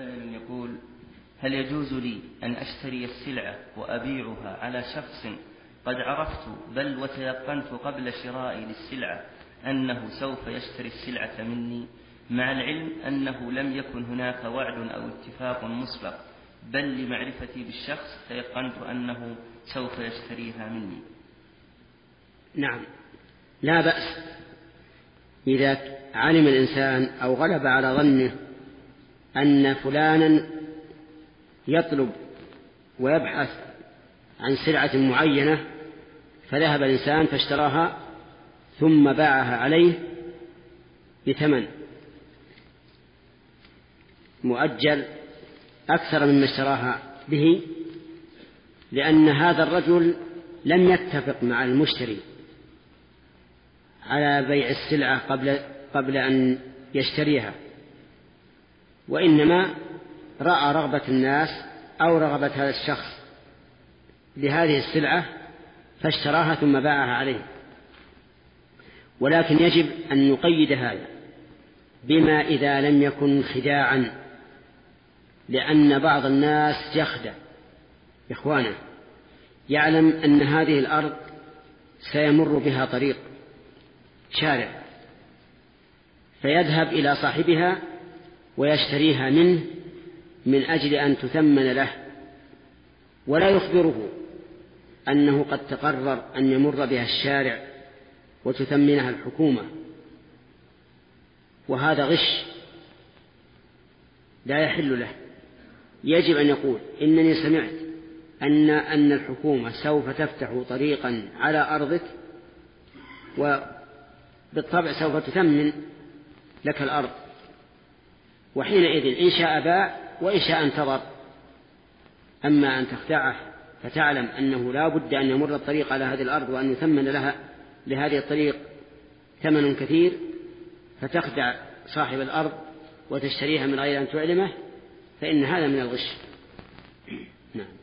سائل يقول: هل يجوز لي أن أشتري السلعة وأبيعها على شخص قد عرفت بل وتيقنت قبل شرائي للسلعة أنه سوف يشتري السلعة مني، مع العلم أنه لم يكن هناك وعد أو اتفاق مسبق، بل لمعرفتي بالشخص تيقنت أنه سوف يشتريها مني؟ نعم، لا بأس إذا علم الإنسان أو غلب على ظنه أن فلانا يطلب ويبحث عن سلعة معينة، فذهب الإنسان فاشتراها ثم باعها عليه بثمن مؤجل أكثر مما اشتراها به، لأن هذا الرجل لم يتفق مع المشتري على بيع السلعة قبل أن يشتريها، وإنما رأى رغبة الناس أو رغبة هذا الشخص لهذه السلعة فاشتراها ثم باعها عليه. ولكن يجب أن نقيد هذا بما إذا لم يكن خداعا، لأن بعض الناس يخدع إخوانه، يعلم أن هذه الأرض سيمر بها طريق شارع فيذهب إلى صاحبها ويشتريها منه من أجل أن تثمن له، ولا يخبره أنه قد تقرر أن يمر بها الشارع وتثمنها الحكومة، وهذا غش لا يحل له. يجب أن يقول: إنني سمعت أن الحكومة سوف تفتح طريقا على أرضك، وبالطبع سوف تثمن لك الأرض، وحينئذ إن شاء باع وإن شاء انتظر. أما أن تخدعه فتعلم أنه لا بد أن يمر الطريق على هذه الأرض وأن يثمن لها لهذه الطريق ثمن كثير، فتخدع صاحب الأرض وتشتريها من غير أن تعلمه، فإن هذا من الغش. نعم.